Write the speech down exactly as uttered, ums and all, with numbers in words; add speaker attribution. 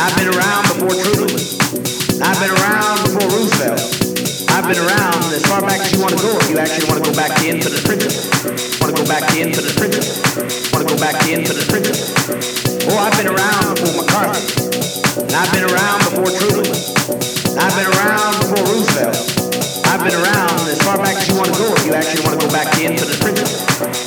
Speaker 1: I've been around before Truman. I've been around before Roosevelt. I've been around as far back as you want to go if you actually want to go back into the principle. Want to go back into the principle. Want to go back into the principle. Oh, I've been around before McCarthy. And I've been around before Truman. I've been around before Roosevelt. I've been around as far back as you want to go if you actually want to go back into the principle.